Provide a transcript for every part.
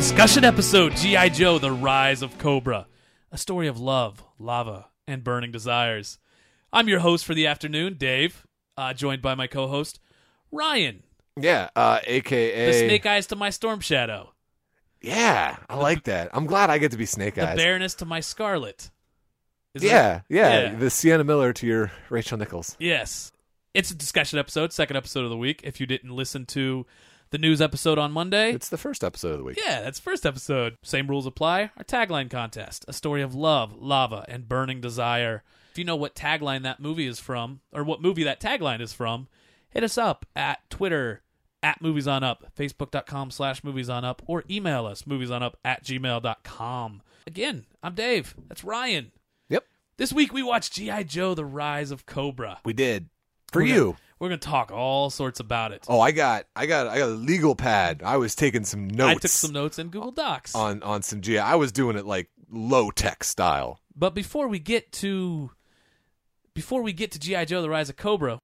Discussion episode, G.I. Joe, The Rise of Cobra. A story of love, lava, and burning desires. I'm your host for the afternoon, Dave, joined by my co-host, Ryan. Yeah, a.k.a. The Snake Eyes to my Storm Shadow. Yeah, I like that. I'm glad I get to be Snake Eyes. The Baroness to my Scarlet. Yeah, Yeah. the Sienna Miller to your Rachel Nichols. Yes. It's a discussion episode, second episode of the week. If you didn't listen to the news episode on Monday. It's the first episode of the week. Yeah, that's first episode. Same rules apply. Our tagline contest. A story of love, lava, and burning desire. If you know what tagline that movie is from, or what movie that tagline is from, hit us up at Twitter, at MoviesOnUp, Facebook.com/MoviesOnUp, or email us, MoviesOnUp@gmail.com. Again, I'm Dave. That's Ryan. Yep. This week we watched G.I. Joe, The Rise of Cobra. We did. For you. We're going to talk all sorts about it. Oh, I got a legal pad. I was taking some notes. I took some notes in Google Docs. On some G.I. I was doing it like low-tech style. But before we get to G.I. Joe, The Rise of Cobra,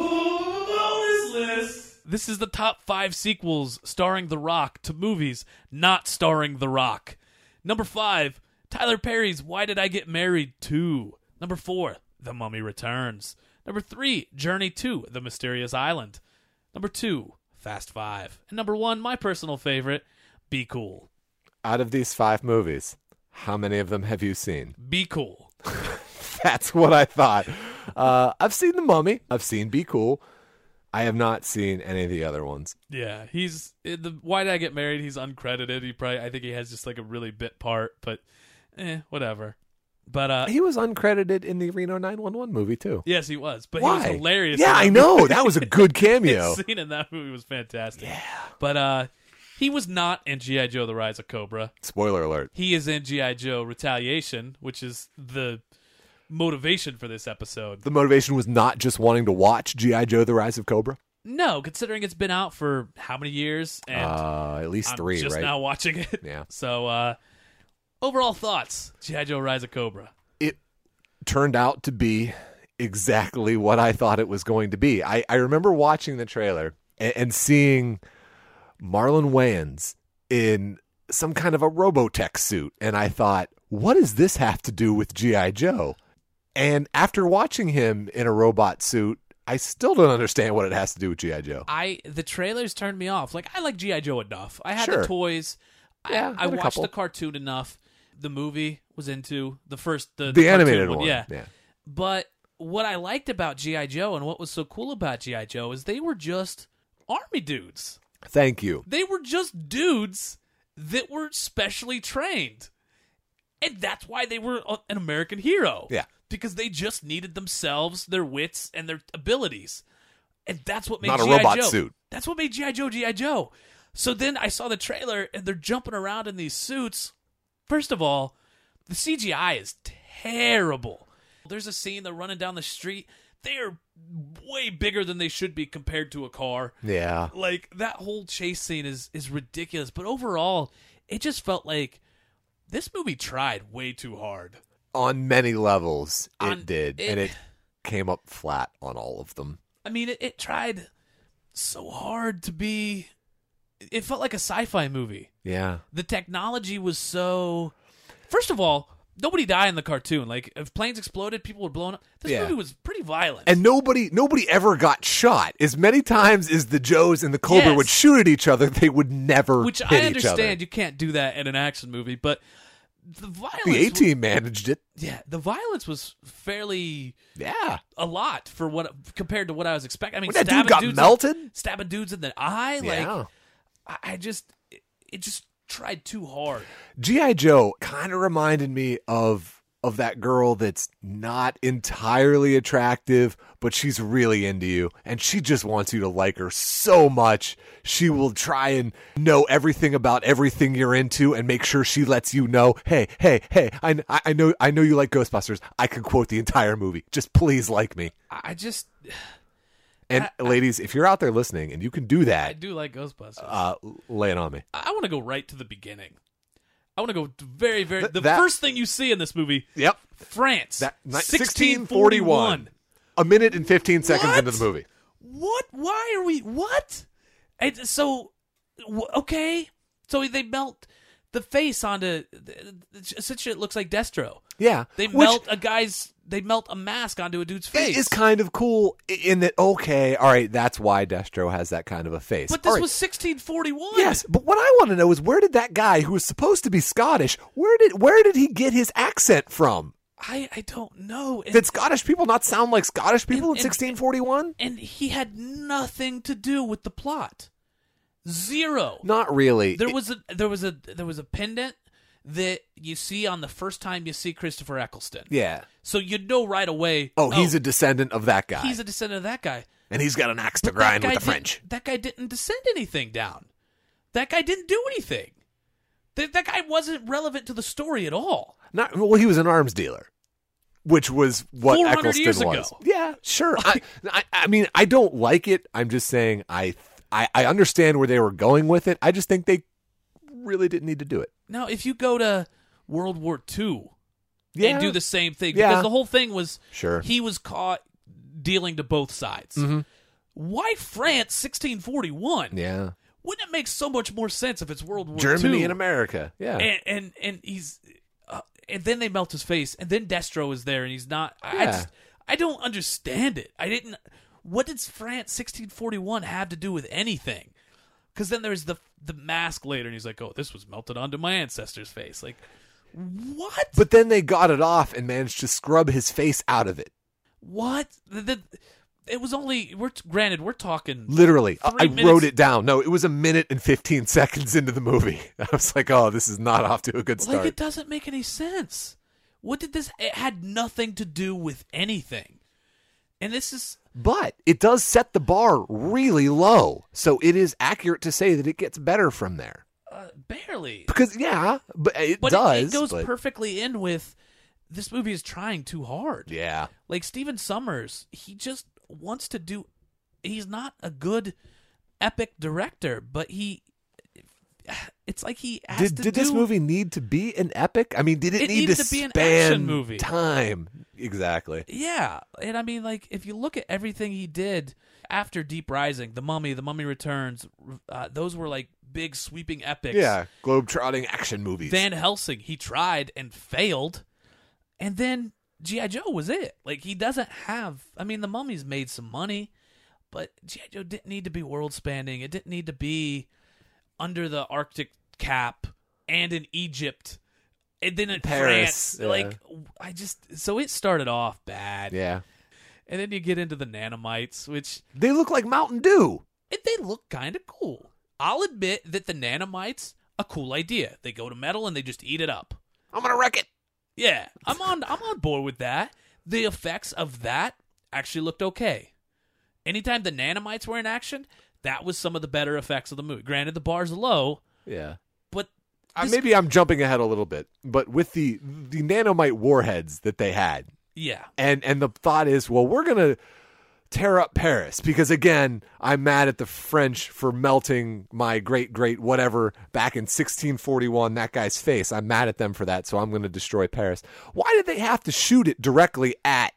bonus list. This is the top 5 sequels starring The Rock to movies not starring The Rock. Number 5, Tyler Perry's Why Did I Get Married 2. Number 4, The Mummy Returns. Number 3, Journey to the Mysterious Island. Number 2, Fast 5. And number 1, my personal favorite, Be Cool. Out of these 5 movies, how many of them have you seen? Be Cool. That's what I thought. I've seen The Mummy. I've seen Be Cool. I have not seen any of the other ones. Yeah, he's Why Did I Get Married? He's uncredited. I think he has just like a really bit part, but whatever. But he was uncredited in the Reno 911 movie too. Yes, he was. But Why? He was hilarious. Yeah, I know. That was a good cameo. His scene in that movie was fantastic. Yeah. But he was not in G.I. Joe, The Rise of Cobra. Spoiler alert. He is in G.I. Joe, Retaliation, which is the motivation for this episode. The motivation was not just wanting to watch G.I. Joe, The Rise of Cobra? No, considering it's been out for how many years? And at least I'm 3, just right? now watching it. Yeah. So, overall thoughts, G.I. Joe, Rise of Cobra. It turned out to be exactly what I thought it was going to be. I remember watching the trailer and seeing Marlon Wayans in some kind of a Robotech suit, and I thought, what does this have to do with G.I. Joe? And after watching him in a robot suit, I still don't understand what it has to do with G.I. Joe. The trailers turned me off. Like, I like G.I. Joe enough. I had Sure. the toys. Yeah, I a watched couple. the cartoon enough. The movie was into the first the animated cartoon one. Yeah. Yeah. But what I liked about G.I. Joe and what was so cool about G.I. Joe is they were just army dudes. Thank you. They were just dudes that were specially trained. And that's why they were an American hero. Yeah. Because they just needed themselves, their wits, and their abilities. And that's what made Not a G.I. robot Joe. suit. That's what made G.I. Joe G.I. Joe. So then I saw the trailer, and they're jumping around in these suits. First of all, the CGI is terrible. There's a scene, they're running down the street. They are way bigger than they should be compared to a car. Yeah. Like, that whole chase scene is ridiculous. But overall, it just felt like this movie tried way too hard. On many levels, it did. And it came up flat on all of them. I mean, it tried so hard to be... It felt like a sci-fi movie. Yeah. The technology was so... First of all, nobody died in the cartoon. Like, if planes exploded, people were blown up. This movie was pretty violent. And nobody ever got shot. As many times as the Joes and the Cobra would shoot at each other, they would never Which hit I each other. understand you can't do that in an action movie, but the violence... The A-Team managed it. Yeah, the violence was fairly... Yeah. A lot for compared to what I was expecting. I mean, When that dude got melted? Stabbing dudes in the eye? Yeah. Like, it just tried too hard. G.I. Joe kind of reminded me of that girl that's not entirely attractive, but she's really into you, and she just wants you to like her so much, she will try and know everything about everything you're into and make sure she lets you know, hey, I know you like Ghostbusters. I can quote the entire movie. Just please like me. And ladies, if you're out there listening and you can do that, I do like Ghostbusters. Lay it on me. I want to go right to the beginning. I want to go very, very... The first thing you see in this movie... Yep. France. 1641. A minute and 15 seconds into the movie. What? Why are we... What? And so... Okay. So they melt the face onto essentially it looks like Destro. Yeah. They melt a mask onto a dude's face. It's kind of cool in that, okay, all right, that's why Destro has that kind of a face. But this All right. was 1641. Yes, but what I want to know is where did that guy who was supposed to be Scottish, where did he get his accent from? I don't know. And, Did Scottish people not sound like Scottish people in 1641? And he had nothing to do with the plot. Zero. Not really. There was a pendant that you see on the first time you see Christopher Eccleston. Yeah. So you know right away. Oh, he's a descendant of that guy. He's a descendant of that guy. And he's got an axe to But grind that with guy the French. That guy didn't descend anything down. That guy didn't do anything. That guy wasn't relevant to the story at all. Well, he was an arms dealer, which was what 400 Eccleston years was. ago. Yeah, sure. I mean, I don't like it. I'm just saying I understand where they were going with it. I just think they really didn't need to do it. Now, if you go to World War II Yeah. and do the same thing, Yeah. because the whole thing was Sure. he was caught dealing to both sides. Mm-hmm. Why France 1641? Yeah. Wouldn't it make so much more sense if it's World War Germany II? and America. Yeah. And he's and then they melt his face, and then Destro is there, and he's not. Yeah. I don't understand it. I didn't. What did France 1641 have to do with anything? Because then there's the mask later, and he's like, "Oh, this was melted onto my ancestor's face." Like, what? But then they got it off and managed to scrub his face out of it. What? It was only. We're talking Literally. 3 I minutes. wrote it down. No, it was 1 minute and 15 seconds into the movie. I was like, oh, this is not off to a good start. Like, it doesn't make any sense. What did this? It had nothing to do with anything. And this is. But it does set the bar really low. So it is accurate to say that it gets better from there. Barely. Because, yeah, but it But does. it goes but- perfectly in with this movie is trying too hard. Yeah. Like Stephen Sommers, he just wants to do. He's not a good epic director, but it's like he has to Did this movie need to be an epic? I mean, did it need needed to to be an span action movie. time? Exactly. Yeah, and I mean, like if you look at everything he did after Deep Rising, The Mummy Returns, those were like big sweeping epics. Yeah, globe-trotting action movies. Van Helsing, he tried and failed, and then G.I. Joe was it. Like he doesn't have. I mean, The Mummy's made some money, but G.I. Joe didn't need to be world spanning. It didn't need to be under the Arctic cap and in Egypt. And then in Paris, France, yeah. like so it started off bad, Yeah. and then you get into the nanomites, which They look like Mountain Dew. they look kind of cool. I'll admit that the nanomites, a cool idea. They go to metal and they just eat it up. I'm going to wreck it. Yeah, I'm on board with that. The effects of that actually looked okay. Anytime the nanomites were in action, that was some of the better effects of the movie. Granted, the bar's low, Yeah. but Maybe I'm jumping ahead a little bit, but with the nanomite warheads that they had, yeah, and the thought is, well, we're going to tear up Paris because, again, I'm mad at the French for melting my great whatever back in 1641, that guy's face. I'm mad at them for that, so I'm going to destroy Paris. Why did they have to shoot it directly at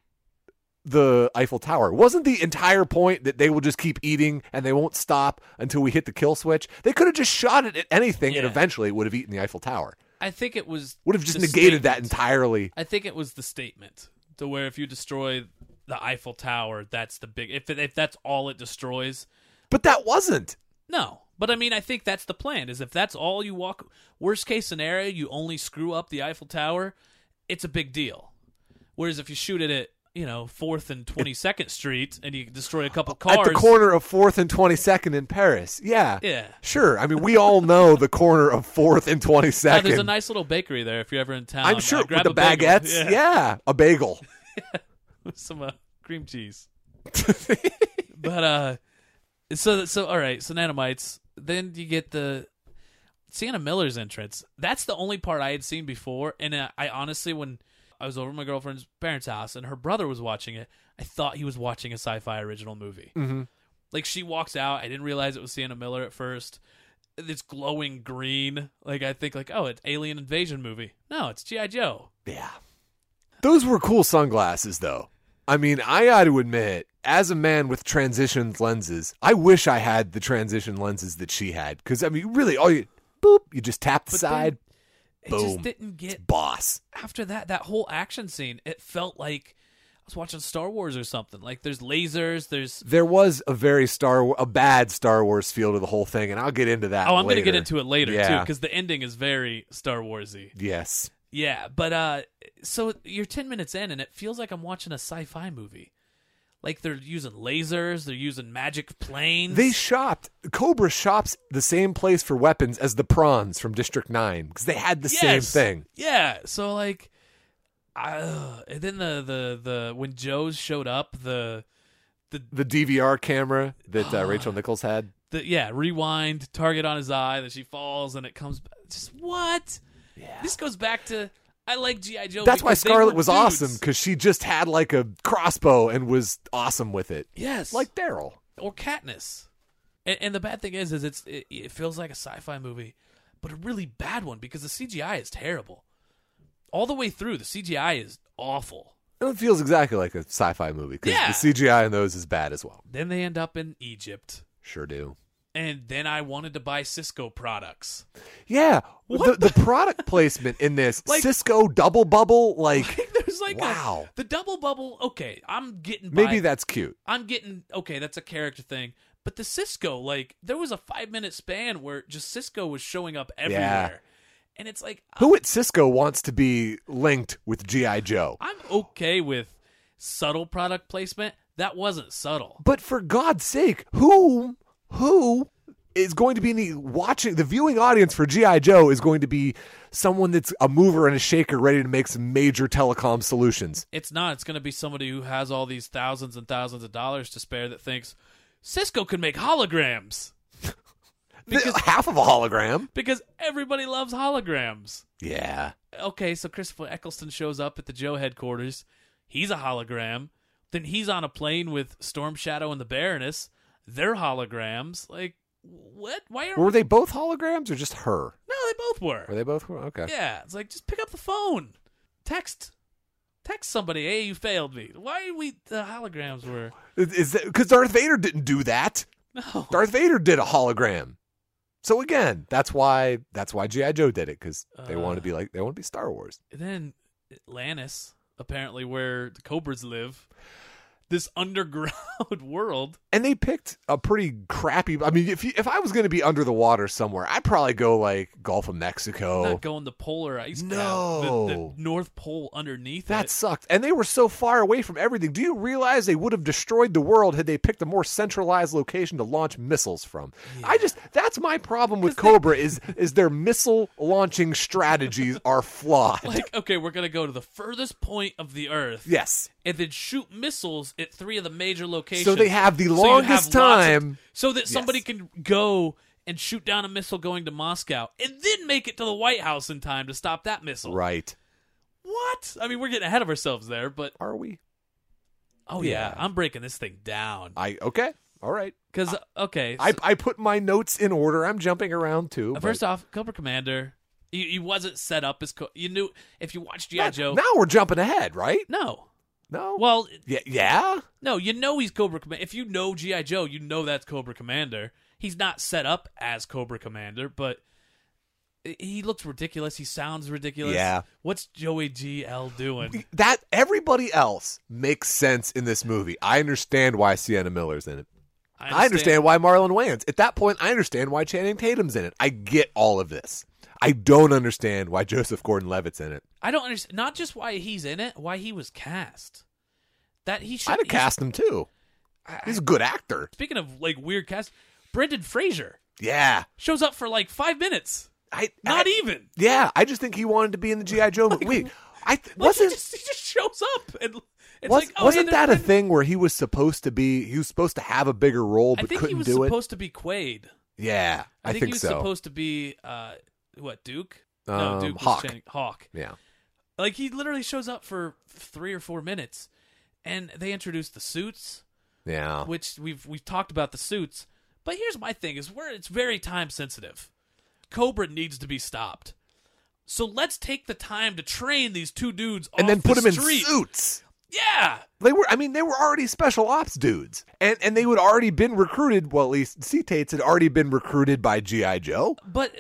the Eiffel Tower? Wasn't the entire point that they will just keep eating and they won't stop until we hit the kill switch? They could have just shot it at anything and Yeah. eventually it would have eaten the Eiffel Tower. I think it was Would have just the negated that statement. entirely. I think it was the statement to where if you destroy the Eiffel Tower, that's the big. If that's all it destroys, But that wasn't. no. But I mean, I think that's the plan. Is if that's all you walk. Worst case scenario, you only screw up the Eiffel Tower. It's a big deal. Whereas if you shoot it at 4th and 22nd Street and you destroy a couple cars At the corner of 4th and 22nd in Paris. Yeah. Yeah. Sure. I mean, we all know the corner of 4th and 22nd. There's a nice little bakery there if you're ever in town. I'm sure grab with the a bagel. baguettes. Yeah. A bagel. With some cream cheese. But so all right, so nanomites. Then you get the Sienna Miller's entrance. That's the only part I had seen before, and I honestly, when I was over at my girlfriend's parents' house and her brother was watching it, I thought he was watching a sci-fi original movie. Mm-hmm. Like she walks out, I didn't realize it was Sienna Miller at first. It's glowing green. Like I think like, oh, it's alien invasion movie. No, it's G.I. Joe. Yeah. Those were cool sunglasses, though. I mean, I got to admit, as a man with transition lenses, I wish I had the transition lenses that she had. Because, I mean, really, boop. You just tap the But side. It Boom. just didn't get Boss. after that whole action scene. It felt like I was watching Star Wars or something. Like there's lasers, There was a bad Star Wars feel to the whole thing, and I'll get into that. I'm going to later. get into it later too, Yeah. because the ending is very Star Warsy. Yes. Yeah, but so you're 10 minutes in, and it feels like I'm watching a sci-fi movie. Like they're using lasers, they're using magic planes. Cobra shops the same place for weapons as the prawns from District 9 because they had the same Yes. thing. Yeah, so like, and then the when Joe's showed up, the The DVR camera that Rachel Nichols had. rewind, target on his eye, that she falls, and it comes back. Just what? Yeah. This goes back to I like G.I. Joe. That's why because they Scarlet were was dudes. awesome because she just had like a crossbow and was awesome with it. Yes, Like Daryl. or Katniss. And the bad thing is it feels like a sci-fi movie, but a really bad one because the CGI is terrible. All the way through, the CGI is awful. It feels exactly like a sci-fi movie because Yeah. the CGI in those is bad as well. Then they end up in Egypt. Sure do. And then I wanted to buy Cisco products. Yeah. What The product placement in this, Like- Cisco Double Bubble, like There's like wow. the double bubble. Okay, I'm getting by. Maybe that's cute. I'm getting okay. That's a character thing. But the Cisco, like, there was a 5-minute span where just Cisco was showing up everywhere, and it's like Who at Cisco wants to be linked with G.I. Joe? I'm okay with subtle product placement. That wasn't subtle. But for God's sake, who is going to be watching? The viewing audience for G.I. Joe is going to be someone that's a mover and a shaker ready to make some major telecom solutions. It's not. It's going to be somebody who has all these thousands and thousands of dollars to spare that thinks Cisco can make holograms. Half of a hologram. Because everybody loves holograms. Yeah. Okay, so Christopher Eccleston shows up at the Joe headquarters. He's a hologram. Then he's on a plane with Storm Shadow and the Baroness. They're holograms. Like, what? Why are Were they both holograms or just her? No, they both were. Were they both? Okay. Yeah, it's like, just pick up the phone. Text somebody, hey, you failed me. Why the holograms were... Is that because Darth Vader didn't do that? No. Darth Vader did a hologram. So again, that's why G.I. Joe did it because they want to be Star Wars. And then Atlantis, apparently where the Cobras live, this underground world. And they picked a pretty crappy. I mean, if I was going to be under the water somewhere, I'd probably go like Gulf of Mexico. Not going the polar ice cap. No. The North Pole underneath That it. sucked. And they were so far away from everything. Do you realize they would have destroyed the world had they picked a more centralized location to launch missiles from? Yeah. That's my problem with Cobra is their missile launching strategies are flawed. Like, okay, we're going to go to the furthest point of the Earth. Yes. And then shoot missiles at 3 of the major locations. So they have the you longest lots of- time. so that somebody can go and shoot down a missile going to Moscow and then make it to the White House in time to stop that missile. Right. What? I mean, we're getting ahead of ourselves there, but... Are we? Oh, yeah. I'm breaking this thing down. Okay. All right. Because, okay. I put my notes in order. I'm jumping around too. First off, Cobra Commander, he wasn't set up as... you knew... If you watched G.I. Joe... Now we're jumping ahead, right? No. No. Well... Yeah. No, you know he's Cobra Commander. If you know G.I. Joe, you know that's Cobra Commander. He's not set up as Cobra Commander, but he looks ridiculous. He sounds ridiculous. Yeah. What's Joey G.L. doing? That everybody else makes sense in this movie. I understand why Sienna Miller's in it. I understand why Marlon Wayans. At that point, I understand why Channing Tatum's in it. I get all of this. I don't understand why Joseph Gordon-Levitt's in it. I don't understand. Not just why he's in it, why he was cast. That he should. I'd have cast him too. He's a good actor. Speaking of like weird cast, Brendan Fraser Yeah. shows up for like 5 minutes. Not even. Yeah, I just think he wanted to be in the G.I. Joe movie. Wait, Like, wasn't he just shows up and it's like, oh, wasn't hey, that a there's thing where he was supposed to have a bigger role I but think couldn't he was do it? supposed to be Quaid. Yeah, I think he was so. supposed to be Duke? No, Duke was Hawk. Hawk. Yeah. Like he literally shows up for 3 or 4 minutes, and they introduce the suits, Yeah. which we've talked about the suits. But here's my thing: is where it's very time sensitive. Cobra needs to be stopped. So let's take the time to train these 2 dudes And off then put the them street. in suits. Yeah. They were already special ops dudes. And they would already been recruited, well, at least C-Tates had already been recruited by G.I. Joe. But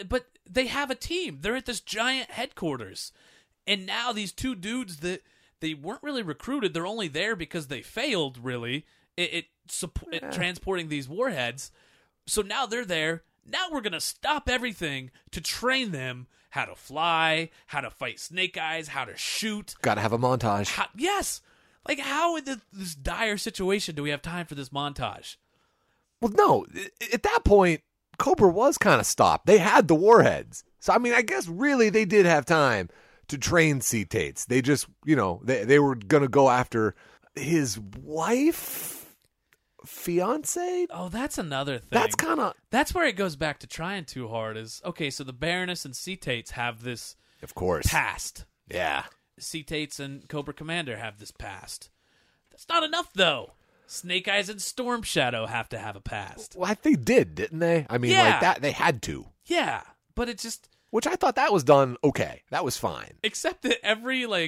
they have a team. They're at this giant headquarters. And now these two dudes that they weren't really recruited, they're only there because they failed, really, transporting these warheads. So now they're there. Now we're going to stop everything to train them how to fly, how to fight Snake Eyes, how to shoot. Got to have a montage. Yes. Like, how in this dire situation do we have time for this montage? Well, no. At that point, Cobra was kind of stopped. They had the warheads. So, I mean, I guess really they did have time to train Ceitates. They just, they were going to go after his wife, fiance. Oh, that's another thing. That's where it goes back to trying too hard. Is okay. So the Baroness and Ceitates have this, of course, past. Yeah, Ceitates and Cobra Commander have this past. That's not enough, though. Snake Eyes and Storm Shadow have to have a past. Well, they did, didn't they? I mean, like that, they had to. Yeah, but it just. Which I thought that was done okay. That was fine. Except that I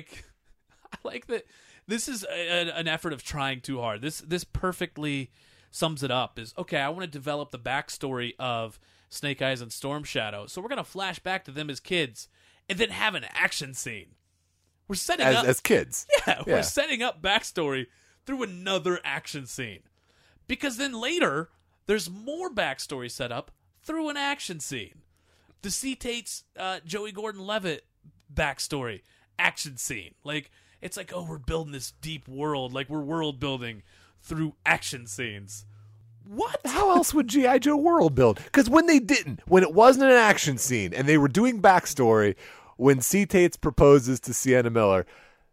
like that this is an effort of trying too hard. This perfectly sums it up. Is, okay, I want to develop the backstory of Snake Eyes and Storm Shadow. So we're going to flash back to them as kids and then have an action scene. We're setting up. As kids. Yeah, we're setting up backstory through another action scene. Because then later, there's more backstory set up through an action scene. The Ceitates, Joey Gordon-Levitt backstory, action scene. Like, it's like, oh, we're building this deep world. Like, we're world building through action scenes. What? How else would G.I. Joe world build? Because when it wasn't an action scene and they were doing backstory, when Ceitates proposes to Sienna Miller,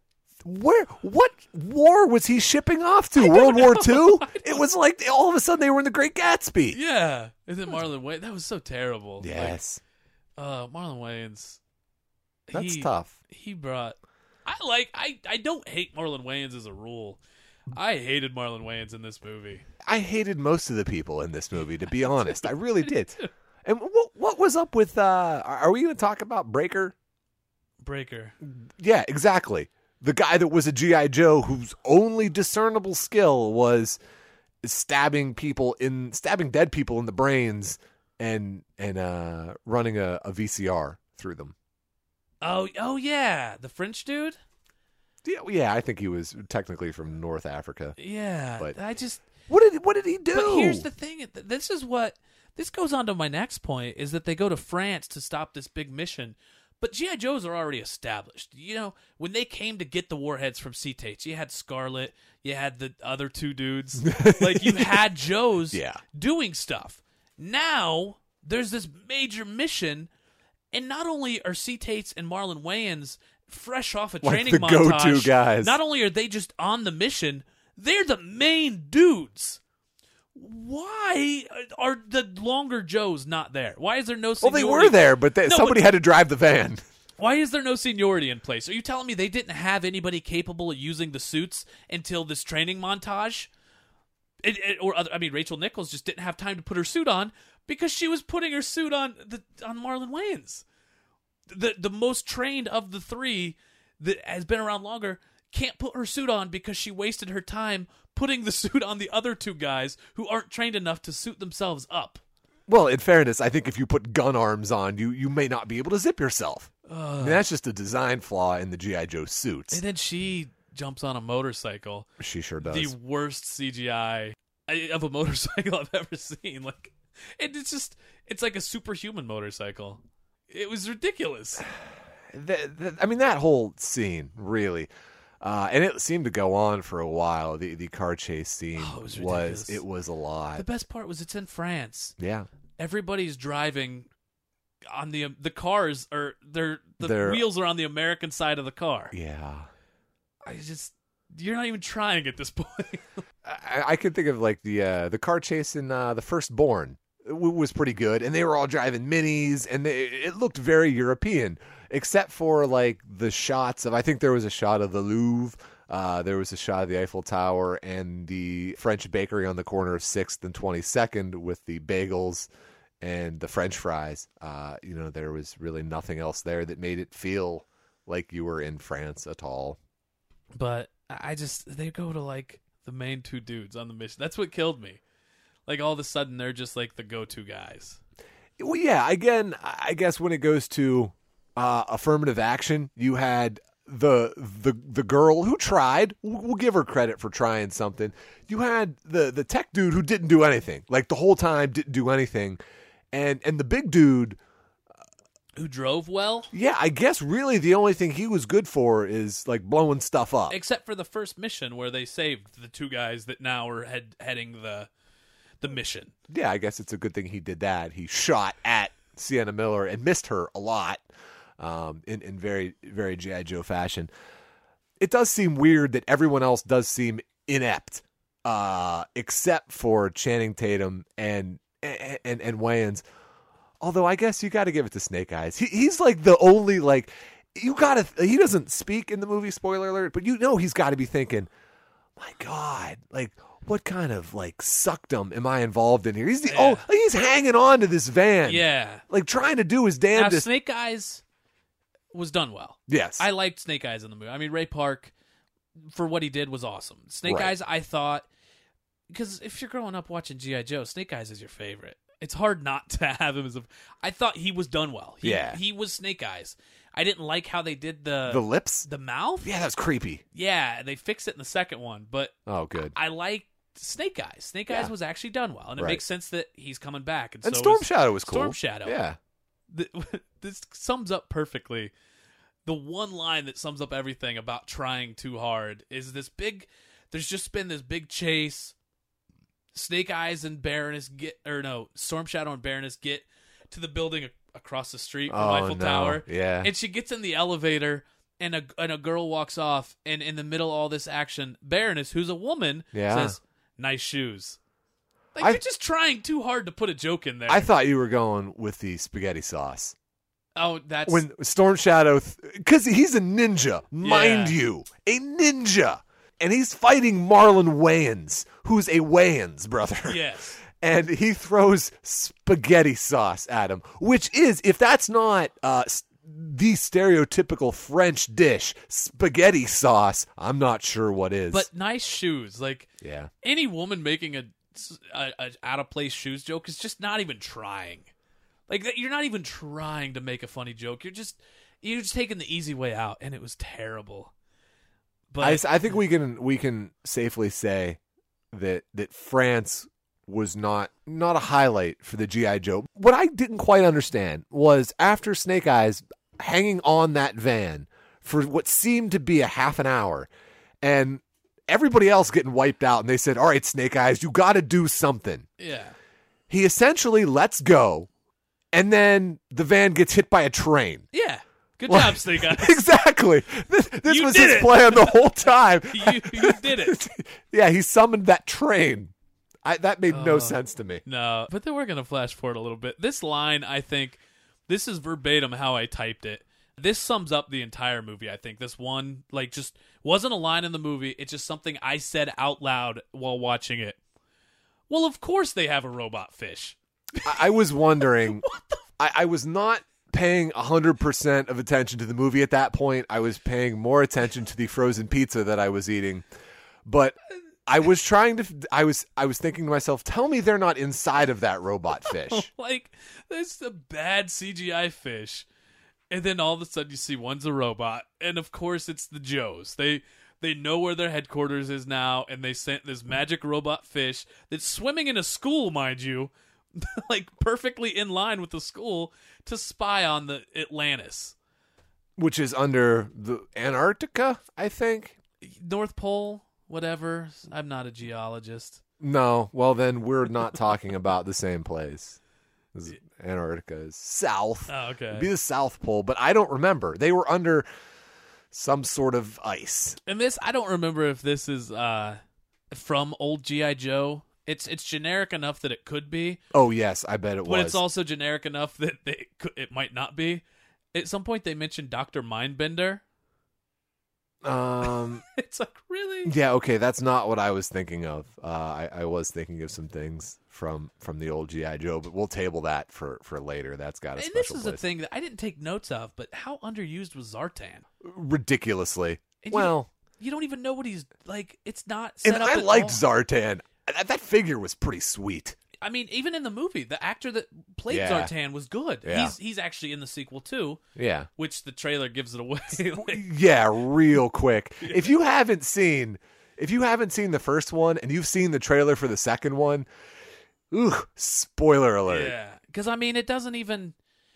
what war was he shipping off to? World War II? It was like all of a sudden they were in the Great Gatsby. Yeah. And then Marlon Wayans, that was so terrible. Yes. Marlon Wayans. That's tough. He brought. I don't hate Marlon Wayans as a rule. I hated Marlon Wayans in this movie. I hated most of the people in this movie, to be honest. I really did. And what was up with? Are we going to talk about Breaker? Breaker. Yeah, exactly. The guy that was a G.I. Joe whose only discernible skill was stabbing dead people in the brains and running a VCR through them. Oh yeah, the French dude. Yeah, I think he was technically from North Africa. Yeah, but what did he do? But here's the thing: this goes on to my next point: is that they go to France to stop this big mission. But G.I. Joes are already established. When they came to get the warheads from Ceitates, you had Scarlet, you had the other two dudes. Like, you had Joes doing stuff. Now, there's this major mission, and not only are Ceitates and Marlon Wayans fresh off a training the montage, go-to guys. Not only are they just on the mission, they're the main dudes. Why are the longer Joes not there? Why is there no seniority? Well, they were there, but somebody had to drive the van. Why is there no seniority in place? Are you telling me they didn't have anybody capable of using the suits until this training montage? Rachel Nichols just didn't have time to put her suit on because she was putting her suit on Marlon Wayans. The most trained of the three that has been around longer can't put her suit on because she wasted her time putting the suit on the other two guys who aren't trained enough to suit themselves up. Well, in fairness, I think if you put gun arms on, you may not be able to zip yourself. I mean, that's just a design flaw in the G.I. Joe suits. And then she jumps on a motorcycle. She sure does. The worst CGI of a motorcycle I've ever seen. Like, it's like a superhuman motorcycle. It was ridiculous. That whole scene, really. And it seemed to go on for a while. The car chase scene was a lot. The best part was it's in France. Yeah. Everybody's driving on the cars or the wheels are on the American side of the car. Yeah. You're not even trying at this point. I could think of like the car chase in The Firstborn was pretty good, and they were all driving minis, and it looked very European. Except for like the shots of, I think there was a shot of the Louvre, there was a shot of the Eiffel Tower and the French bakery on the corner of 6th and 22nd with the bagels and the French fries. There was really nothing else there that made it feel like you were in France at all. But they go to like the main two dudes on the mission. That's what killed me. Like all of a sudden they're just like the go-to guys. Well, yeah. Again, I guess when it goes to affirmative action, you had the girl who tried. We'll give her credit for trying something. You had the tech dude who didn't do anything, like the whole time didn't do anything, and the big dude who drove well. Yeah, I guess really the only thing he was good for is like blowing stuff up. Except for the first mission where they saved the two guys that now are heading the mission. Yeah, I guess it's a good thing he did that. He shot at Sienna Miller and missed her a lot in very, very G.I. Joe fashion. It does seem weird that everyone else does seem inept, except for Channing Tatum and Wayans. Although I guess you got to give it to Snake Eyes. He's like the only like he doesn't speak in the movie, spoiler alert, but he's got to be thinking, my God, like what kind of like suckdom am I involved in here? He's hanging on to this van, like trying to do his damnedest. Now, Snake Eyes was done well. Yes, I liked Snake Eyes in the movie. I mean, Ray Park for what he did was awesome. Snake Eyes, I thought, because if you're growing up watching G.I. Joe, Snake Eyes is your favorite. It's hard not to have him as I thought he was done well. He was Snake Eyes. I didn't like how they did the lips, the mouth. Yeah, that was creepy. Yeah, they fixed it in the second one, but good. I liked Snake Eyes. Snake Eyes was actually done well, and it makes sense that he's coming back. And so Storm Shadow was cool. Storm Shadow, yeah. This sums up perfectly. The one line that sums up everything about trying too hard is this big. There's just been this big chase. Snake Eyes and Storm Shadow and Baroness get to the building across the street from Eiffel Tower. Yeah. And she gets in the elevator, and a girl walks off, and in the middle of all this action, Baroness, who's a woman, says, "Nice shoes." Like, you're just trying too hard to put a joke in there. I thought you were going with the spaghetti sauce. Oh, that's... When Storm Shadow... Because he's a ninja, mind you. A ninja. And he's fighting Marlon Wayans, who's a Wayans brother. Yes. And he throws spaghetti sauce at him, which is, if that's not the stereotypical French dish, spaghetti sauce, I'm not sure what is. But nice shoes. Like, yeah. Any woman making a out-of-place shoes joke is just not even trying. Like, you're not even trying to make a funny joke. You're just taking the easy way out, and it was terrible. But I think we can safely say that France was not a highlight for the G.I. Joe. What I didn't quite understand was after Snake Eyes hanging on that van for what seemed to be a half an hour, and everybody else getting wiped out, and they said, "All right, Snake Eyes, you got to do something." Yeah. He essentially lets go, and then the van gets hit by a train. Yeah. Good job, Snake Eyes. Exactly. This was his plan the whole time. You did it. Yeah, he summoned that train. That made no sense to me. No, but then we're going to flash forward a little bit. This line, I think, this is verbatim how I typed it. This sums up the entire movie, I think. This one, like, just wasn't a line in the movie. It's just something I said out loud while watching it. Well, of course they have a robot fish. I was wondering. I was not paying 100% of attention to the movie at that point. I was paying more attention to the frozen pizza that I was eating. But I was I was thinking to myself, tell me they're not inside of that robot fish. Like, there's a bad CGI fish. And then all of a sudden you see one's a robot. And of course it's the Joes. They know where their headquarters is now, and they sent this magic robot fish that's swimming in a school, mind you, like perfectly in line with the school, to spy on the Atlantis. Which is under the Antarctica, I think. North Pole, whatever. I'm not a geologist. No, well then we're not talking about the same place. Antarctica is south. Oh, okay. It'd be the South Pole, but I don't remember. They were under some sort of ice. And this, I don't remember if this is from old G.I. Joe. It's generic enough that it could be. Oh, yes, I bet it was. But it's also generic enough that it might not be. At some point, they mentioned Dr. Mindbender. It's like, really? Yeah, okay, that's not what I was thinking of. I was thinking of some things from the old G.I. Joe, but we'll table that for later. That's got a special place. And this is a thing that I didn't take notes of, but how underused was Zartan? Ridiculously. And well, you don't even know what he's like. It's not set and up I at liked all. Zartan. That figure was pretty sweet. I mean, even in the movie, the actor that played Yeah. Zartan was good. Yeah. He's actually in the sequel too, Yeah. which the trailer gives it away. Like, Yeah, real quick. If you haven't seen the first one and you've seen the trailer for the second one, spoiler alert. yeah, because I mean, it doesn't even.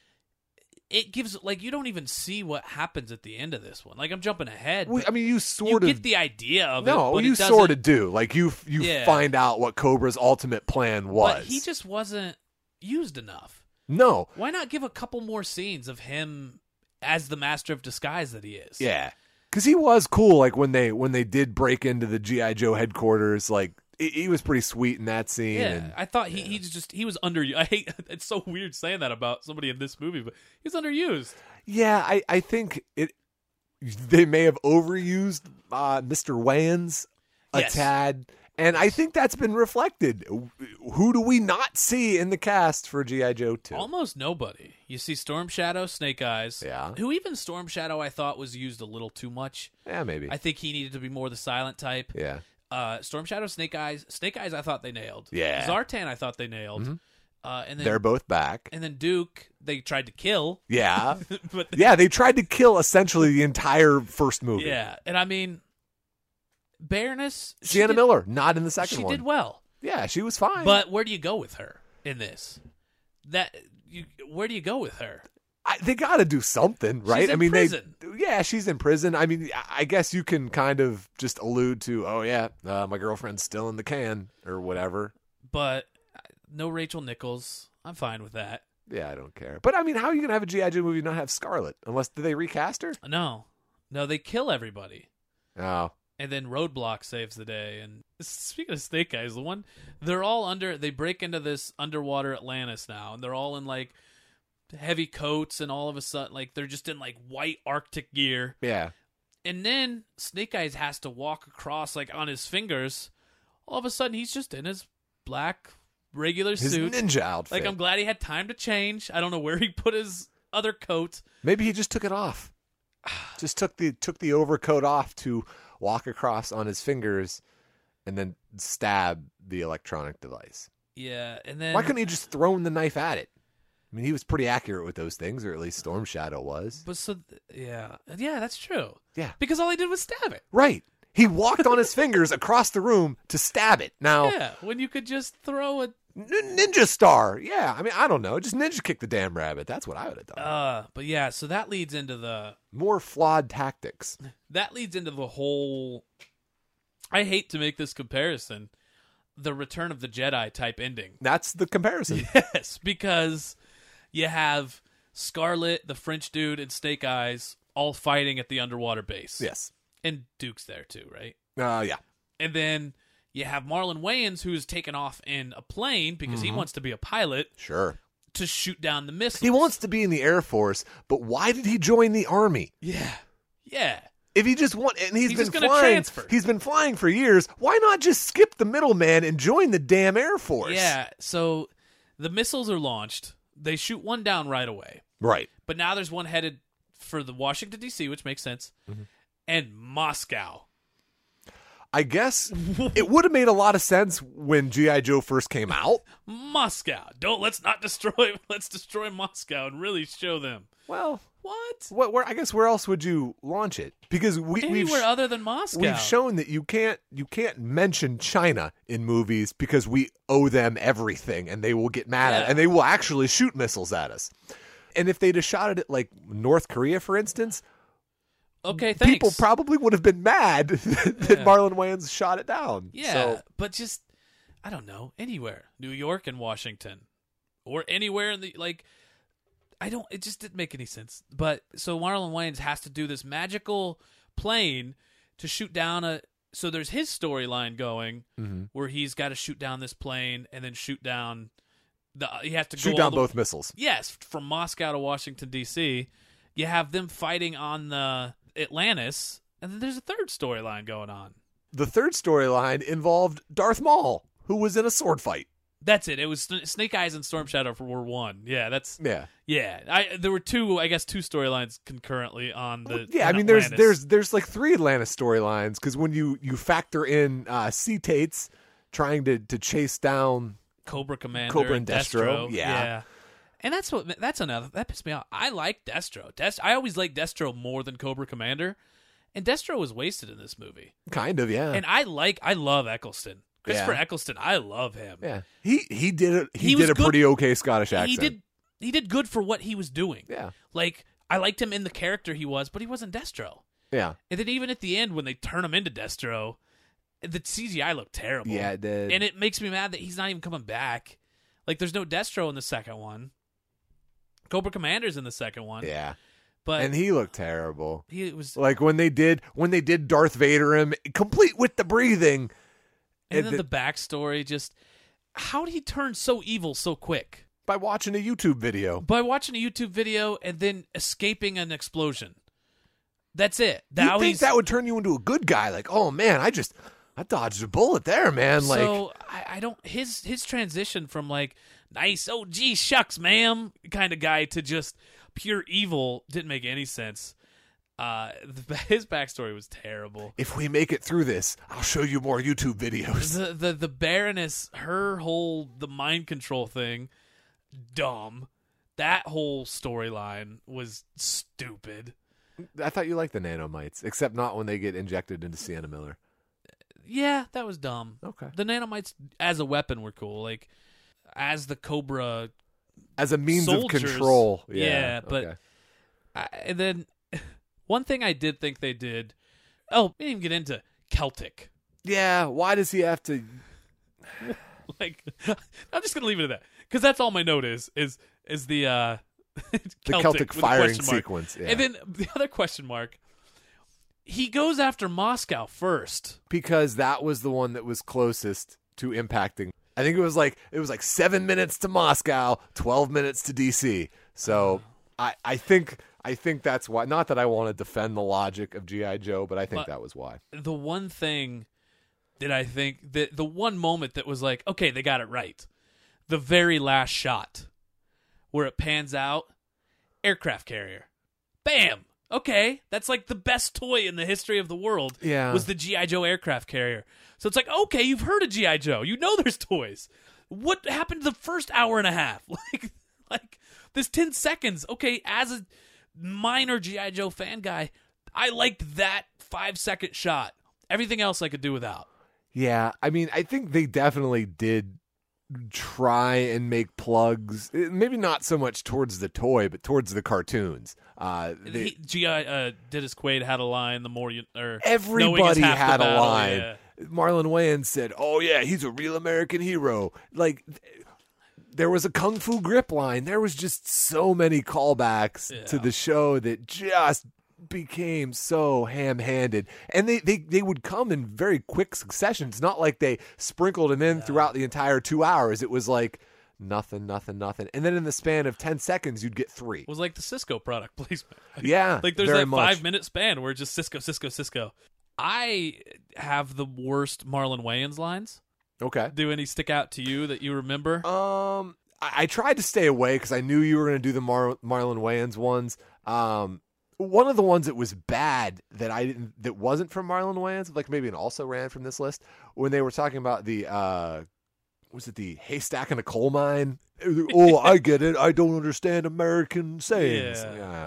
It gives you don't even see what happens at the end of this one. Like I'm jumping ahead. I mean, you you sort of get the idea of it. no, but you it doesn't- sort of do. Like you Yeah. find out what Cobra's ultimate plan was. But he just wasn't used enough. no, Why not give a couple more scenes of him as the master of disguise that he is? yeah, because he was cool. Like when they did break into the GI Joe headquarters, like he was pretty sweet in that scene. Yeah, and, I thought he was under. I hate it's so weird saying that about somebody in this movie, but he's underused. yeah, I think they may have overused Mr. Wayans a Yes. tad, and I think that's been reflected. Who do we not see in the cast for GI Joe 2? Almost nobody. You see Storm Shadow, Snake Eyes. Yeah. Who even Storm Shadow I thought was used a little too much. Yeah, maybe. I think he needed to be more the silent type. Yeah. Storm Shadow, Snake Eyes. Snake Eyes I thought they nailed. Yeah. Zartan I thought they nailed. And then They're both back. and then Duke they tried to kill. Yeah. But Yeah, they tried to kill essentially the entire first movie. yeah, and I mean, Baroness. she Sienna did- Miller, not in the second She one. did well. Yeah, she was fine. But where do you go with her in this? Where do you go with her? They got to do something, right? She's in prison. Yeah, she's in prison. I mean, I guess you can kind of just allude to, oh yeah, my girlfriend's still in the can or whatever. But no Rachel Nichols. I'm fine with that. Yeah, I don't care. But I mean, how are you gonna have a GI Joe movie and not have Scarlet? Unless did they recast her? No, they kill everybody, Oh, and then Roadblock saves the day. And speaking of Snake Eyes, they're all under. They break into this underwater Atlantis now, and they're all in like heavy coats, and all of a sudden, like they're just in like white Arctic gear. yeah. And then Snake Eyes has to walk across like on his fingers. All of a sudden, he's just in his black regular His suit. ninja outfit. Like I'm glad he had time to change. I don't know where he put his other coat. Maybe he just took it off. Just took the overcoat off to walk across on his fingers, and then stab the electronic device. Yeah, and then Why couldn't he just thrown the knife at it? I mean, he was pretty accurate with those things, or at least Storm Shadow was. But yeah, that's true. Yeah. Because all he did was stab it. Right. He walked on his fingers across the room to stab it. Now, Yeah, when you could just throw a. Ninja Star. Yeah, I mean, I don't know. Just ninja kick the damn rabbit. That's what I would have done. But yeah, so that leads into More flawed tactics. the whole. I hate to make this comparison, the Return of the Jedi type ending. That's the comparison. Yes, because you have Scarlet, the French dude, and Snake Eyes all fighting at the underwater base. Yes. And Duke's there too, right? Yeah. And then you have Marlon Wayans, who's taken off in a plane because he wants to be a pilot Sure. to shoot down the missiles. He wants to be in the Air Force, but why did he join the Army? Yeah. Yeah. If he just want, and he's He's been just gonna flying, transfer. he's been flying for years. Why not just skip the middleman and join the damn Air Force? Yeah. So the missiles are launched. They shoot one down right away. Right. But now there's one headed for the Washington, D.C., which makes sense, and Moscow. I guess it would have made a lot of sense when G.I. Joe first came out. Moscow. Let's destroy Moscow and really show them. Well, What? where I guess where else would you launch it? Because Anywhere other than Moscow. we've shown that you can't mention China in movies because we owe them everything and they will get mad at it Yeah. and they will actually shoot missiles at us. And if they'd have shot it at like North Korea, for instance, Okay, thanks. people probably would have been mad that Marlon Wayans shot it down. Yeah, So, but just I don't know, anywhere. New York and Washington. Or anywhere in the it just didn't make any sense. But so Marlon Wayans has to do this magical plane to shoot down so there's his storyline going where he's got to shoot down this plane and then shoot down he has to shoot go down all the- both missiles. Yes, from Moscow to Washington D.C. You have them fighting on the Atlantis, and then there's a third storyline going on. The third storyline involved Darth Maul, who was in a sword fight. That's it. It was Snake Eyes and Storm Shadow were one. Yeah, Yeah. There were two storylines concurrently on the. Yeah, on I mean, Atlantis. there's like three Atlantis storylines because when you factor in C-Tates trying to chase down Cobra Commander, Cobra and Destro, yeah. And that's another that pissed me off. I like Destro. I always liked Destro more than Cobra Commander, and Destro was wasted in this movie. Kind of, yeah. And I love Eccleston. Christopher Eccleston, I love him. Yeah, he did He did a good. pretty okay Scottish accent. He did good for what he was doing. Yeah, like I liked him in the character he was, but he wasn't Destro. Yeah, and then even at the end when they turn him into Destro, the CGI looked terrible. Yeah, it did. And it makes me mad that he's not even coming back. Like there's no Destro in the second one. Cobra Commander's in the second one. Yeah. But and he looked terrible. He was like when they did Darth Vader him, complete with the breathing. And then the backstory, just how did he turn so evil so quick? By watching a YouTube video. By watching a YouTube video and then escaping an explosion. That's it. You'd think that would turn you into a good guy. Like, oh man, I dodged a bullet there, man. Like, so I don't his transition from like nice, oh gee shucks, ma'am kind of guy to just pure evil didn't make any sense. His backstory was terrible. If we make it through this, I'll show you more YouTube videos. The Baroness, the mind control thing, dumb. That whole storyline was stupid. I thought you liked the nanomites, except not when they get injected into Sienna Miller. Yeah, that was dumb. Okay. The nanomites as a weapon were cool. Like, as the Cobra... As a means soldiers, of control. Yeah, but... and then, one thing I did think they did... Oh, we didn't even get into Celtic. Yeah, why does he have to... like, I'm just going to leave it at that. Because that's all my note is the... the Celtic firing sequence. Yeah. And then the other question mark... He goes after Moscow first. Because that was the one that was closest to impacting. I think it was like 7 minutes to Moscow, 12 minutes to DC. So I think that's why. Not that I want to defend the logic of G.I. Joe, but I think that was why. The one thing that I think that the one moment that was like, okay, they got it right. The very last shot where it pans out, aircraft carrier. Bam! Okay, that's like the best toy in the history of the world. Yeah. Was the G.I. Joe aircraft carrier. So it's like, okay, you've heard of G.I. Joe. You know there's toys. What happened to the first hour and a half? Like this 10 seconds. Okay, as a minor G.I. Joe fan guy, I liked that 5-second shot. Everything else I could do without. Yeah, I mean, I think they definitely did try and make plugs, maybe not so much towards the toy, but towards the cartoons. Dennis Quaid had a line. The more you, or everybody had a battle, line. Yeah. Marlon Wayans said, "Oh yeah, he's a real American hero." Like there was a Kung Fu Grip line. There was just so many callbacks to the show that just became so ham-handed, and they would come in very quick succession. It's not like they sprinkled them in throughout the entire 2 hours. It was like nothing, and then in the span of 10 seconds you'd get 3. It was like the Cisco product placement. Like there's that 5-minute span where it's just Cisco. I have the worst Marlon Wayans lines. Okay. Do any stick out to you that you remember? I tried to stay away because I knew you were going to do the Marlon Wayans ones. One of the ones that was bad that wasn't from Marlon Wayans, like maybe it also ran from this list, when they were talking about the was it the haystack in a coal mine? Oh, I get it. I don't understand American sayings.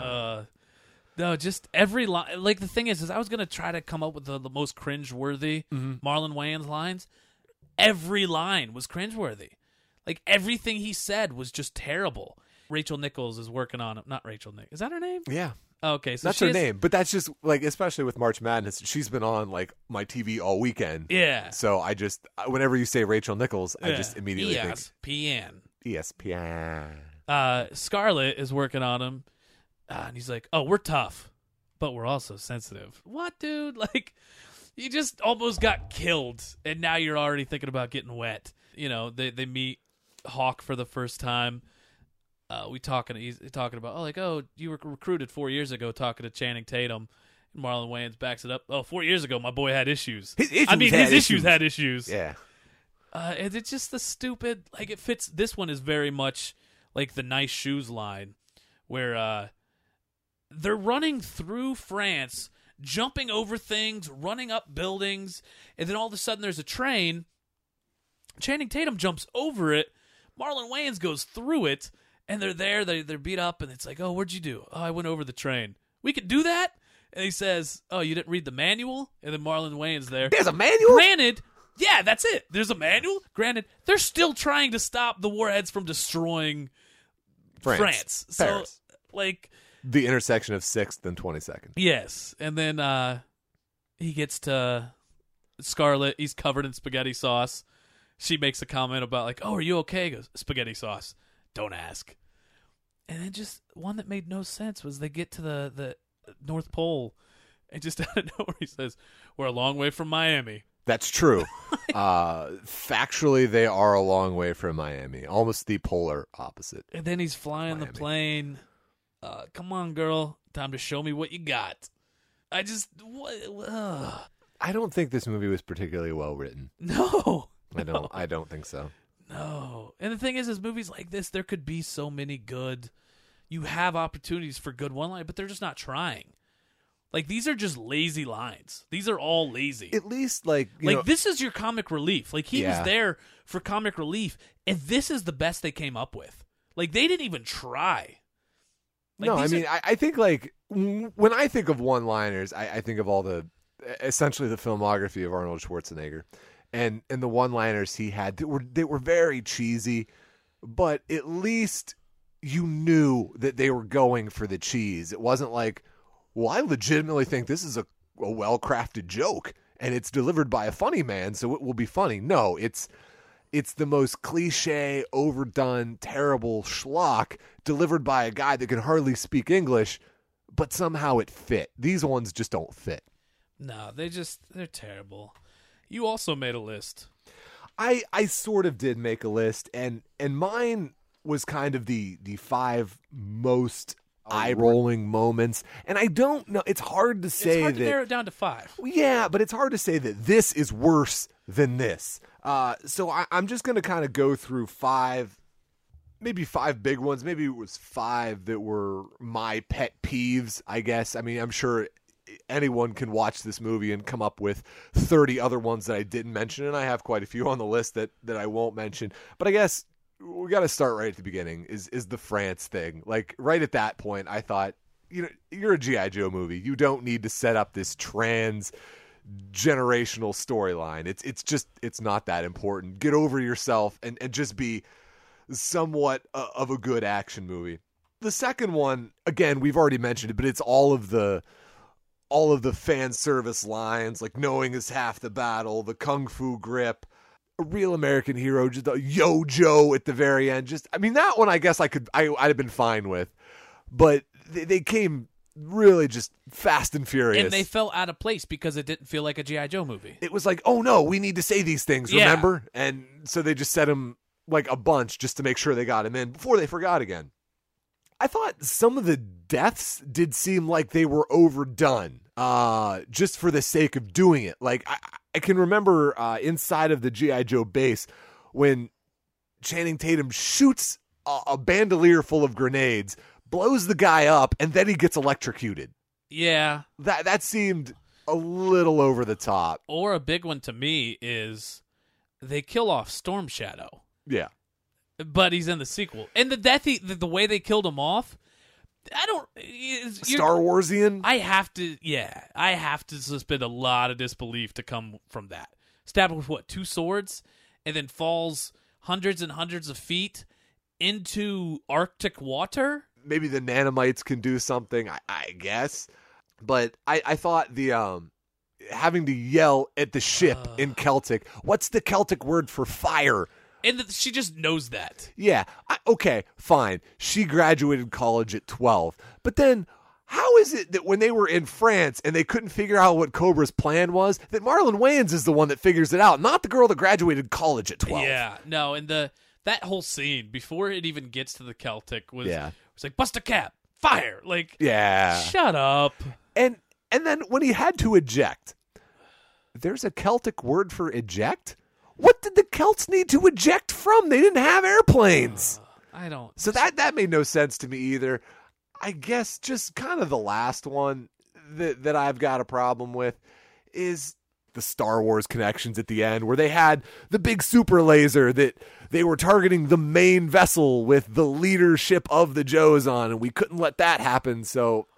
No, just every line. Like the thing is I was gonna try to come up with the most cringeworthy Marlon Wayans lines. Every line was cringeworthy. Like everything he said was just terrible. Rachel Nichols is working on it. Not Rachel Nichols. Is that her name? Yeah. Okay, so that's her name, but that's just like, especially with March Madness, she's been on like my TV all weekend. Yeah. So I just, whenever you say Rachel Nichols, I just immediately think ESPN. Scarlett is working on him, and he's like, "Oh, we're tough, but we're also sensitive." What, dude? Like, you just almost got killed, and now you're already thinking about getting wet. You know, they meet Hawk for the first time. He's talking about, you were recruited 4 years ago, talking to Channing Tatum. And Marlon Wayans backs it up. 4 years ago, my boy had issues. His issues had issues. Yeah. And it's just the stupid, like it fits. This one is very much like the nice shoes line where they're running through France, jumping over things, running up buildings. And then all of a sudden there's a train Channing Tatum jumps over it. Marlon Wayans goes through it, and they're there. They're beat up, and it's like, oh, what'd you do? Oh, I went over the train. We could do that? And he says, oh, you didn't read the manual? And then Marlon Wayans there. There's a manual? Granted, yeah, that's it. There's a manual. Granted, they're still trying to stop the warheads from destroying France. So, Paris. like... The intersection of 6th and 22nd. Yes. And then he gets to Scarlet. He's covered in spaghetti sauce. She makes a comment about, like, oh, are you okay? He goes, spaghetti sauce. Don't ask. And then just one that made no sense was they get to the North Pole, and just out of nowhere he says, we're a long way from Miami. That's true. Factually, they are a long way from Miami. Almost the polar opposite. And then he's flying the plane. Come on, girl. Time to show me what you got. I don't think this movie was particularly well written. No. I don't think so. No. And the thing is movies like this, there could be so many good. You have opportunities for good one line, but they're just not trying. Like, these are just lazy lines. These are all lazy. At least, this is your comic relief. Like, he was there for comic relief, and this is the best they came up with. Like, they didn't even try. Like, no, I mean, I think, like, when I think of one-liners, I think of essentially the filmography of Arnold Schwarzenegger. And the one-liners he had, they were very cheesy, but at least you knew that they were going for the cheese. It wasn't like, well, I legitimately think this is a well-crafted joke, and it's delivered by a funny man, so it will be funny. No, it's the most cliche, overdone, terrible schlock delivered by a guy that can hardly speak English, but somehow it fit. These ones just don't fit. No, they're terrible. You also made a list. I sort of did make a list, and mine was kind of the 5 most eye-rolling moments. And I don't know. It's hard to say it's hard that. To narrow it down to 5. Yeah, but it's hard to say that this is worse than this. So I'm just going to kind of go through 5, maybe 5 big ones. Maybe it was 5 that were my pet peeves, I guess. I mean, I'm sure anyone can watch this movie and come up with 30 other ones that I didn't mention, and I have quite a few on the list that I won't mention. But I guess we got to start right at the beginning is the France thing. Like, right at that point, I thought, you're a G.I. Joe movie. You don't need to set up this generational storyline. It's not that important. Get over yourself and just be somewhat of a good action movie. The second one, again, we've already mentioned it, but it's all of the fan service lines, like knowing is half the battle, the kung fu grip, a real American hero, just a Yo Joe at the very end. That one I guess I'd have been fine with, but they came really just fast and furious. And they fell out of place because it didn't feel like a G.I. Joe movie. It was like, oh no, we need to say these things, remember? Yeah. And so they just said them like a bunch just to make sure they got him in before they forgot again. I thought some of the deaths did seem like they were overdone, just for the sake of doing it. Like, I can remember inside of the G.I. Joe base when Channing Tatum shoots a bandolier full of grenades, blows the guy up, and then he gets electrocuted. Yeah. That seemed a little over the top. Or a big one to me is they kill off Storm Shadow. Yeah. But he's in the sequel. And the way they killed him off, Star Warsian? I have to suspend a lot of disbelief to come from that. Stabbed with 2 swords, and then falls hundreds and hundreds of feet into Arctic water? Maybe the nanomites can do something, I guess. But I thought the having to yell at the ship in Celtic. What's the Celtic word for fire? And she just knows that. Yeah. Okay, fine. She graduated college at 12. But then how is it that when they were in France and they couldn't figure out what Cobra's plan was, that Marlon Wayans is the one that figures it out, not the girl that graduated college at 12? Yeah. No, and that whole scene, before it even gets to the Celtic, was like, bust a cap, fire. Like, yeah. Shut up. And then when he had to eject, there's a Celtic word for eject? What did the Celts need to eject from? They didn't have airplanes. I don't. So that made no sense to me either. I guess just kind of the last one that I've got a problem with is the Star Wars connections at the end, where they had the big super laser that they were targeting the main vessel with the leadership of the Joes on, and we couldn't let that happen. So,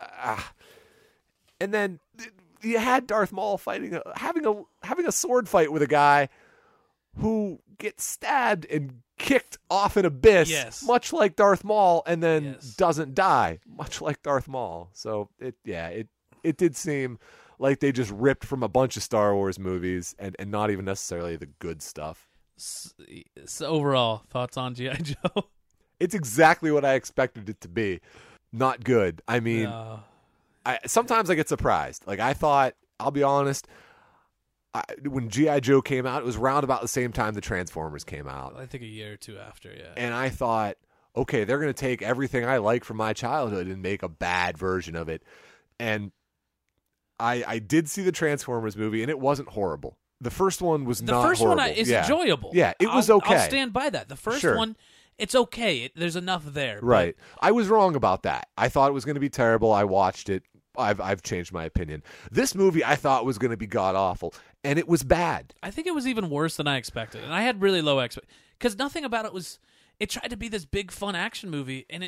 and then you had Darth Maul having a sword fight with a guy who gets stabbed and kicked off an abyss, much like Darth Maul, and then doesn't die, much like Darth Maul. So it did seem like they just ripped from a bunch of Star Wars movies and not even necessarily the good stuff. So overall, thoughts on G.I. Joe? It's exactly what I expected it to be. Not good. I mean, sometimes I get surprised. Like, I thought, I'll be honest, when G.I. Joe came out, it was around about the same time the Transformers came out. I think a year or two after, yeah. And I thought, okay, they're going to take everything I like from my childhood and make a bad version of it. And I did see the Transformers movie, and it wasn't horrible. The first one was not horrible. The first one is enjoyable. Yeah, it was okay. I'll stand by that. The first one, it's okay. There's enough there. Right. I was wrong about that. I thought it was going to be terrible. I watched it. I've changed my opinion. This movie I thought was going to be god-awful, and it was bad. I think it was even worse than I expected, and I had really low expectations. Because nothing about it was... It tried to be this big, fun action movie, and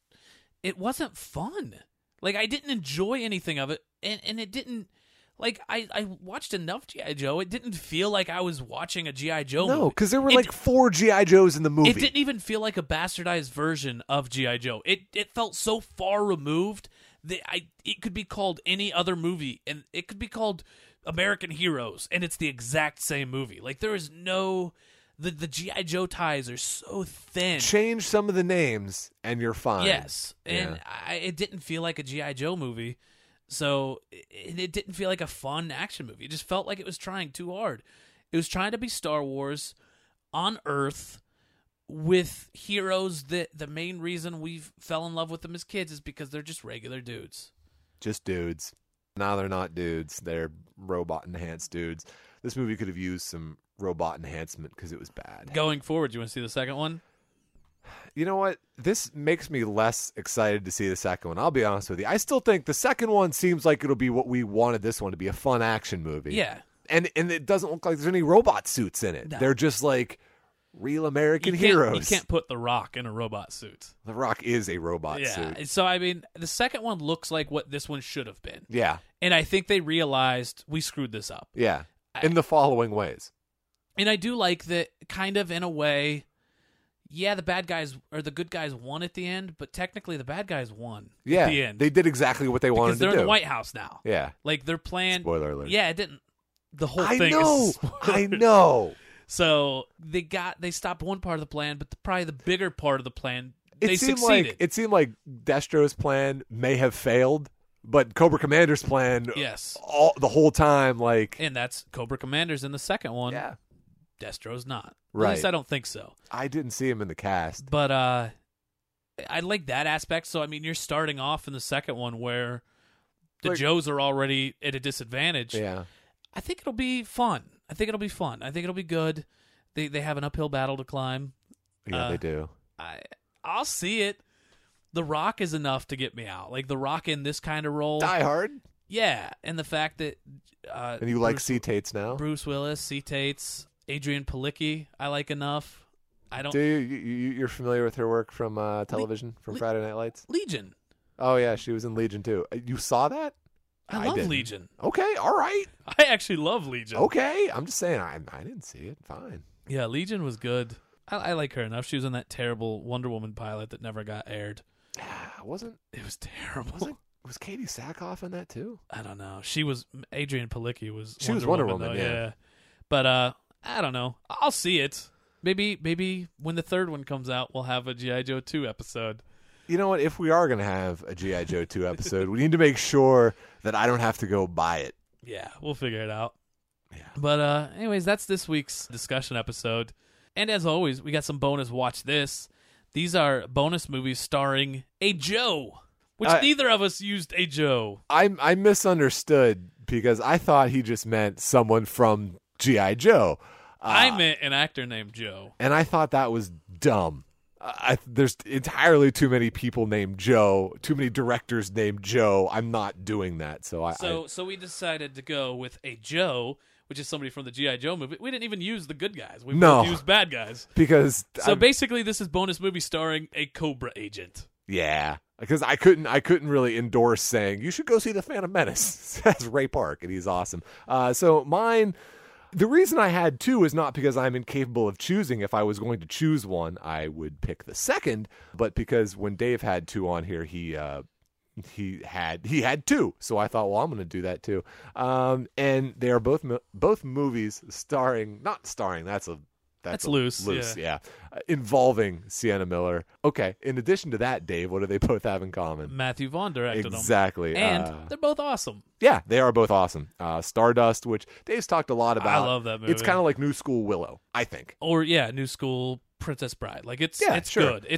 it wasn't fun. Like, I didn't enjoy anything of it, and it didn't... Like, I watched enough G.I. Joe. It didn't feel like I was watching a G.I. Joe movie. No, because there were like 4 G.I. Joes in the movie. It didn't even feel like a bastardized version of G.I. Joe. It felt so far removed that it could be called any other movie, and it could be called American Heroes, and it's the exact same movie. Like, there is no... The G.I. Joe ties are so thin. Change some of the names, and you're fine. Yes, and it didn't feel like a G.I. Joe movie. So it didn't feel like a fun action movie. It just felt like it was trying too hard. It was trying to be Star Wars on Earth with heroes that the main reason we fell in love with them as kids is because they're just regular dudes. Just dudes. Now they're not dudes. They're robot-enhanced dudes. This movie could have used some robot enhancement because it was bad. Going forward, you want to see the second one? You know what? This makes me less excited to see the second one. I'll be honest with you. I still think the second one seems like it'll be what we wanted this one to be, a fun action movie. Yeah. And it doesn't look like there's any robot suits in it. No. They're just like real American heroes. You can't put The Rock in a robot suit. The Rock is a robot suit. Yeah. So, I mean, the second one looks like what this one should have been. Yeah. And I think they realized we screwed this up. Yeah. In the following ways. And I do like that kind of in a way... Yeah, the bad guys or the good guys won at the end, but technically the bad guys won at the end. They did exactly what they wanted to do. Because they're in the White House now. Yeah. Like, their plan... Spoiler alert. Yeah, it didn't... The whole thing is... I know. So, they stopped one part of the plan, but probably the bigger part of the plan, they succeeded. It seemed like Destro's plan may have failed, but Cobra Commander's plan... Yes. The whole time, like... And that's Cobra Commander's in the second one. Yeah. Destro's not. Right. At least I don't think so. I didn't see him in the cast. But I like that aspect. So, I mean, you're starting off in the second one where the Joes are already at a disadvantage. Yeah. I think it'll be fun. I think it'll be good. They have an uphill battle to climb. Yeah, they do. I'll see it. The Rock is enough to get me out. Like, The Rock in this kind of role. Die Hard? Yeah. And the fact that... and you like C-Tates now? Bruce Willis, C-Tates... Adrian Palicki, I like enough. I don't. Do you're familiar with her work from television, from Friday Night Lights? Legion. Oh yeah, she was in Legion too. You saw that? I love Legion. Okay, all right. I actually love Legion. Okay, I'm just saying I didn't see it. Fine. Yeah, Legion was good. I like her enough. She was in that terrible Wonder Woman pilot that never got aired. It was terrible. Was Katie Sackhoff in that too? I don't know. She was Adrian Palicki was. She was Wonder Woman. Yeah. But I don't know. I'll see it. Maybe when the third one comes out, we'll have a G.I. Joe 2 episode. You know what? If we are going to have a G.I. Joe 2 episode, we need to make sure that I don't have to go buy it. Yeah, we'll figure it out. Yeah. But anyways, that's this week's discussion episode. And as always, we got some bonus Watch This. These are bonus movies starring a Joe, which neither of us used a Joe. I misunderstood because I thought he just meant someone from G.I. Joe. I meant an actor named Joe. And I thought that was dumb. there's entirely too many people named Joe, too many directors named Joe. I'm not doing that. So we decided to go with a Joe, which is somebody from the G.I. Joe movie. We didn't even use the good guys. We used bad guys. Because basically this is bonus movie starring a Cobra agent. Yeah. Because I couldn't really endorse saying you should go see The Phantom Menace. That's Ray Park, and he's awesome. So mine, the reason I had two is not because I'm incapable of choosing. If I was going to choose one, I would pick the second. But because when Dave had two on here, he had two, so I thought, well, I'm going to do that too. And they are both movies That's loose. Yeah. Involving Sienna Miller. Okay. In addition to that, Dave, what do they both have in common? Matthew Vaughn directed them. Exactly. And they're both awesome. Yeah, they are both awesome. Stardust, which Dave's talked a lot about. I love that movie. It's kind of like New School Willow, I think. Or New School Princess Bride. Like it's sure. good.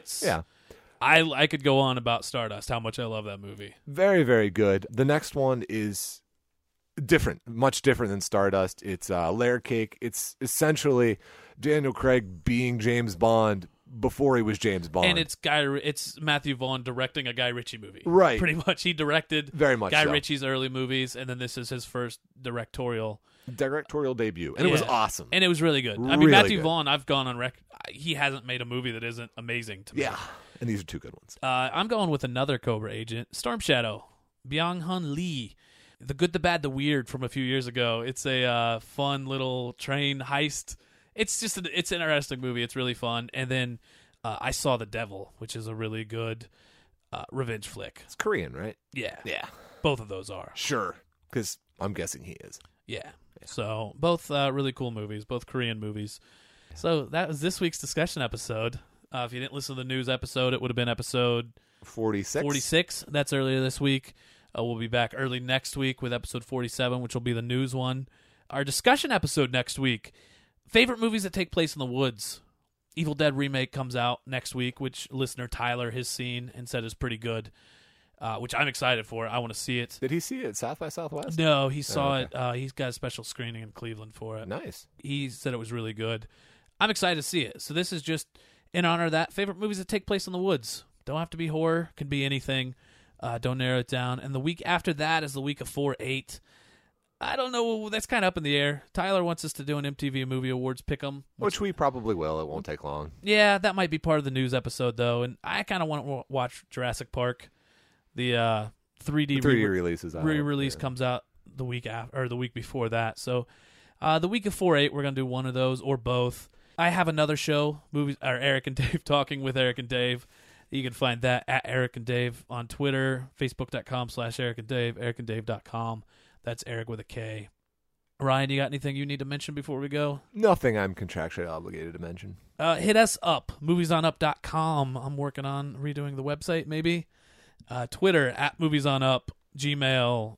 I could go on about Stardust, how much I love that movie. Very, very good. The next one is different, much different than Stardust. It's Layer Cake. It's essentially Daniel Craig being James Bond before he was James Bond. And it's Matthew Vaughn directing a Guy Ritchie movie. Right. Pretty much. He directed very much Guy Ritchie's early movies, and then this is his first directorial debut. And it was awesome. And it was really good. I mean, Matthew Vaughn, I've gone on record. He hasn't made a movie that isn't amazing to me. Yeah. And these are two good ones. I'm going with another Cobra agent, Storm Shadow, Byung-hun Lee. The Good, the Bad, the Weird from a few years ago. It's a fun little train heist. It's just it's an interesting movie. It's really fun. And then I Saw the Devil, which is a really good revenge flick. It's Korean, right? Yeah. Yeah. Both of those are. Sure. Because I'm guessing he is. Yeah. So both really cool movies, both Korean movies. So that was this week's discussion episode. If you didn't listen to the news episode, it would have been episode 46. That's earlier this week. We'll be back early next week with episode 47, which will be the news one. Our discussion episode next week, favorite movies that take place in the woods. Evil Dead Remake comes out next week, which listener Tyler has seen and said is pretty good, which I'm excited for. I want to see it. Did he see it at South by Southwest? No, he saw it. He's got a special screening in Cleveland for it. Nice. He said it was really good. I'm excited to see it. So this is just in honor of that. Favorite movies that take place in the woods. Don't have to be horror. Can be anything. Don't narrow it down. And the week after that is the week of 4/8. I don't know. That's kind of up in the air. Tyler wants us to do an MTV Movie Awards pick'em. Which we probably will. It won't take long. Yeah, that might be part of the news episode, though. And I kind of want to watch Jurassic Park. The 3D releases re-release comes out the week after, or the week before that. So the week of 4/8, we're going to do one of those or both. I have another show, Eric and Dave Talking with Eric and Dave. You can find that at Eric and Dave on Twitter, Facebook.com/Eric and Dave, ericanddave.com. That's Eric with a K. Ryan, you got anything you need to mention before we go? Nothing I'm contractually obligated to mention. Hit us up, moviesonup.com. I'm working on redoing the website, maybe. Twitter, at @moviesonup. Gmail,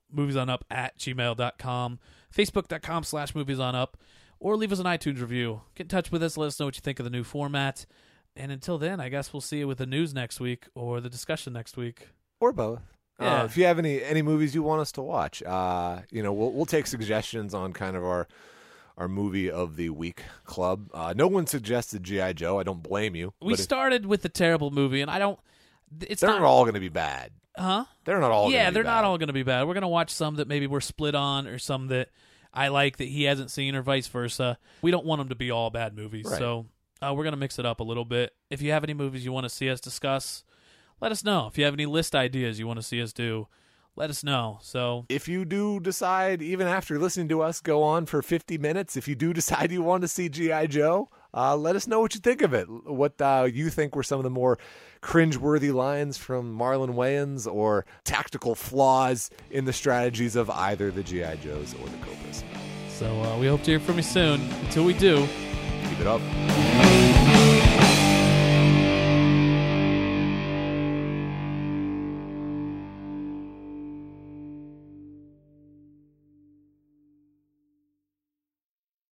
moviesonup@gmail.com. Facebook.com/moviesonup. Or leave us an iTunes review. Get in touch with us. Let us know what you think of the new format. And until then, I guess we'll see you with the news next week or the discussion next week. Or both. Yeah. If you have any movies you want us to watch, we'll take suggestions on kind of our movie of the week club. No one suggested G.I. Joe. I don't blame you. We started with the terrible movie, and I don't. They're not all going to be bad. Huh? They're not all. Yeah, they're not all going to be bad. We're going to watch some that maybe we're split on, or some that I like that he hasn't seen, or vice versa. We don't want them to be all bad movies, right. So we're going to mix it up a little bit. If you have any movies you want to see us discuss, let us know. If you have any list ideas you want to see us do, let us know. So if you do decide, even after listening to us go on for 50 minutes, if you do decide you want to see G.I. Joe, let us know what you think of it. What you think were some of the more cringeworthy lines from Marlon Wayans or tactical flaws in the strategies of either the G.I. Joes or the Cobras. So we hope to hear from you soon. Until we do, keep it up.